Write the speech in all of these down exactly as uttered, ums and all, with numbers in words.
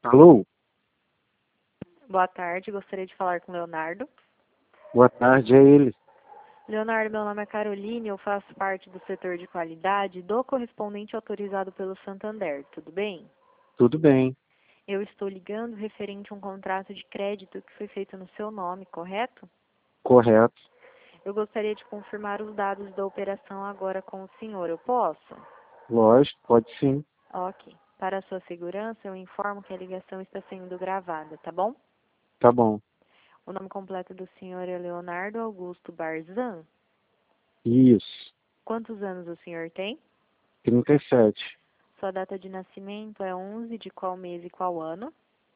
Alô? Boa tarde, gostaria de falar com o Leonardo. Boa tarde, é ele. Leonardo, meu nome é Caroline, eu faço parte do setor de qualidade do correspondente autorizado pelo Santander, tudo bem? Tudo bem, Eu estou ligando referente a um contrato de crédito que foi feito no seu nome, correto? correto. Eu gostaria de confirmar os dados da operação agora com o senhor, eu posso? Lógico, pode sim. Ok. Para a sua segurança, eu informo que a ligação está sendo gravada, tá bom? Tá bom. O nome completo do senhor é Leonardo Augusto Barzan. Isso. Quantos anos o senhor tem? trinta e sete. Sua data de nascimento é onze de qual mês e qual ano?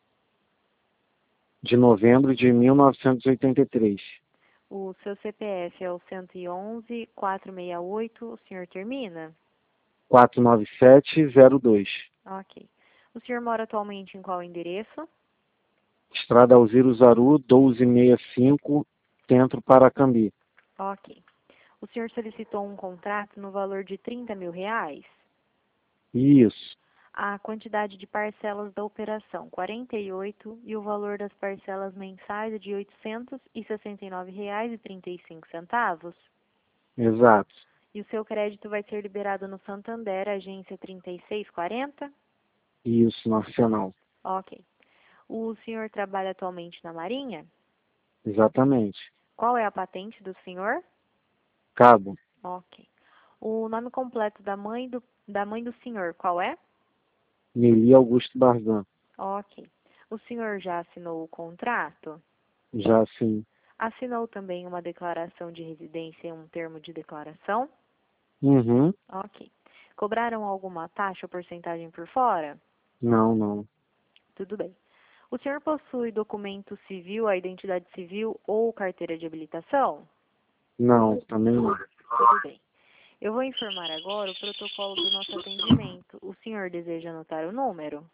De novembro de mil novecentos e oitenta e três. O seu C P F é o cento e onze, quatrocentos e sessenta e oito, o senhor termina? quatrocentos e noventa e sete zero dois. Ok. O senhor mora atualmente em qual endereço? Estrada Alziro Zaru, doze sessenta e cinco, Centro Paracambi. Ok. O senhor solicitou um contrato no valor de trinta mil reais? Isso. A quantidade de parcelas da operação, quarenta e oito, e o valor das parcelas mensais é de oitocentos e sessenta e nove reais e trinta e cinco centavos. Exato. E o seu crédito vai ser liberado no Santander, agência trinta e seis quarenta? Isso, Nacional. Ok. O senhor trabalha atualmente na Marinha? Exatamente. Qual é a patente do senhor? Cabo. Ok. O nome completo da mãe do, da mãe do senhor, qual é? Meli Augusto Barzan. Ok. O senhor já assinou o contrato? Já sim. Assinou também uma declaração de residência e um termo de declaração? Uhum. Ok. Cobraram alguma taxa ou porcentagem por fora? Não, não. Tudo bem. O senhor possui documento civil, a identidade civil ou carteira de habilitação? Não, também não. Tudo bem. Eu vou informar agora o protocolo do nosso atendimento. O senhor deseja anotar o número?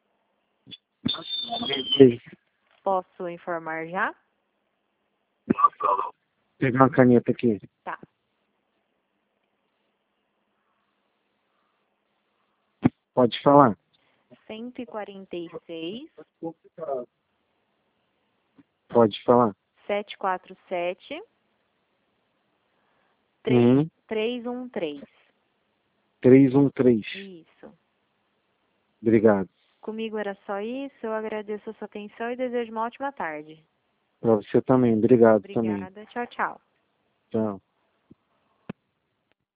Posso informar já? Pegar uma caneta aqui. Tá. Pode falar. cento e quarenta e seis, Pode falar. setecentos e quarenta e sete, Uhum. trezentos e treze. trezentos e treze. Isso. Obrigado. Comigo era só isso. Eu agradeço a sua atenção e desejo uma ótima tarde. Para você também. Obrigado também. Obrigada. Tchau, tchau. Tchau.